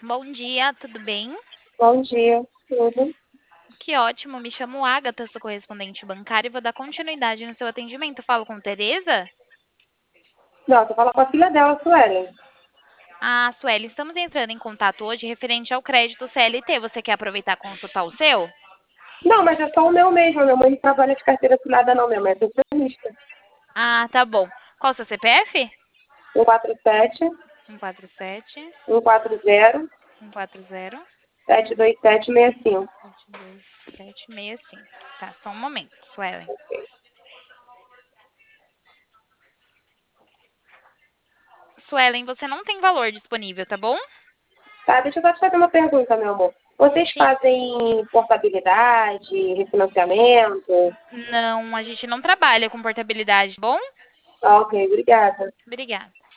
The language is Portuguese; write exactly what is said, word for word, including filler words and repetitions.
Bom dia, tudo bem? Bom dia, tudo. Que ótimo, me chamo Agatha, sou correspondente bancária e vou dar continuidade no seu atendimento. Falo com Tereza? Não, tô falando com a filha dela, Suelen. Ah, Sueli, estamos entrando em contato hoje referente ao crédito C L T. Você quer aproveitar e consultar o seu? Não, mas é só o meu mesmo. Minha mãe não trabalha de carteira assinada, não. Minha mãe é pensionista. Ah, tá bom. Qual o seu C P F? um quatro sete, um quatro sete, um quatro zero, um quatro zero, sete dois sete seis cinco. sete dois sete seis cinco. Tá, só um momento, Suelen. Suelen, você não tem valor disponível, tá bom? Tá, deixa eu só te fazer uma pergunta, meu amor. Vocês Sim. fazem portabilidade, refinanciamento? Não, a gente não trabalha com portabilidade, tá bom? Ah, ok, obrigada. Obrigada.